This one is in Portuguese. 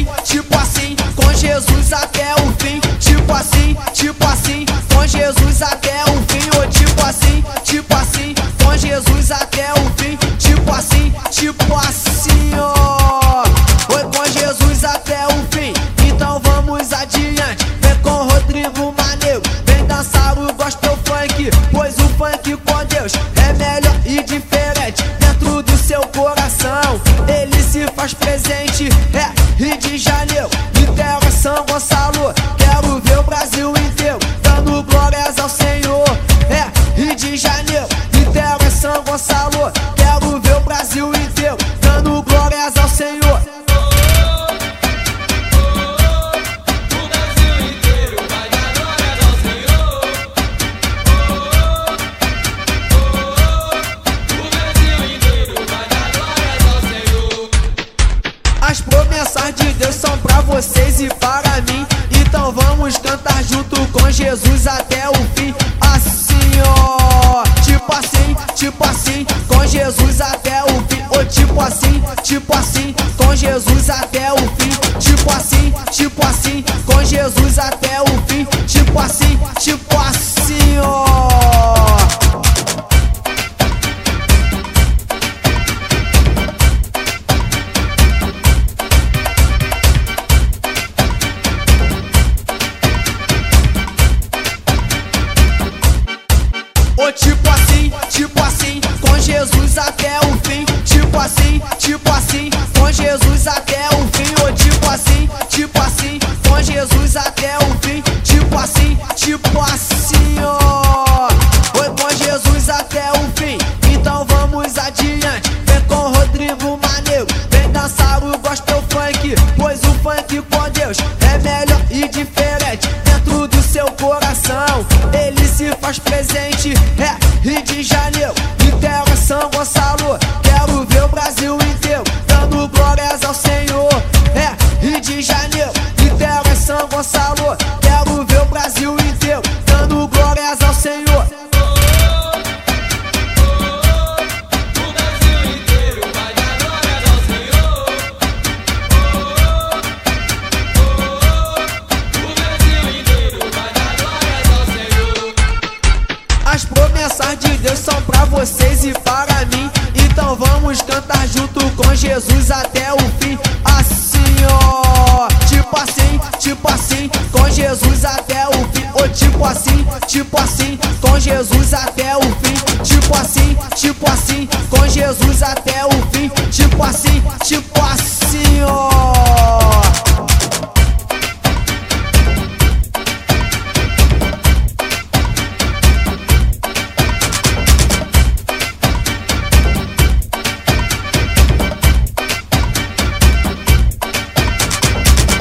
assim, com Jesus até o fim. Tipo assim, com Jesus até o fim. Ou tipo assim, com Jesus até o fim. Tipo assim, ó. Oi, com Jesus até o fim. Então vamos adiante. Vem com Rodrigo Maneiro, vem dançar o gospel funk, pois o funk com Deus é melhor e diferente. Dentro do seu coração ele se faz presente. É Rio de Janeiro, Niterói, São Gonçalo. Quero ver o Brasil inteiro dando glórias ao Senhor. É Rio de Janeiro, Niterói, São Gonçalo. Quero ver o Brasil inteiro dando glórias ao Senhor. As promessas de Deus são pra vocês e para mim. Então vamos cantar junto com Jesus até o fim. Assim, ó. Tipo assim, com Jesus até o fim. Ou tipo assim, com Jesus até o fim. Tipo assim, com Jesus até o fim. Tipo assim, ó. Tipo assim, com Jesus até o fim. Tipo assim, com Jesus até o fim. Ou tipo assim, com Jesus até o fim. Tipo assim, ó. Oi, com Jesus até o fim. Então vamos adiante. Vem com Rodrigo Maneiro, vem dançar o gospel funk, pois o funk com Deus é melhor e diferente. Dentro do seu coração ele se faz presente. É Rio de Janeiro, Niterói, São Gonçalo. Quero ver o Brasil inteiro dando glórias ao Senhor. É Rio de Janeiro, Niterói, São Gonçalo. Quero ver o Brasil inteiro dando glórias ao Senhor. As promessas de Deus são pra vocês e para mim. Então vamos cantar junto com Jesus até o fim. Assim, ó. Tipo assim, com Jesus até o fim. Ou tipo assim, com Jesus até o fim. Tipo assim, com Jesus até o fim. Tipo assim, ó.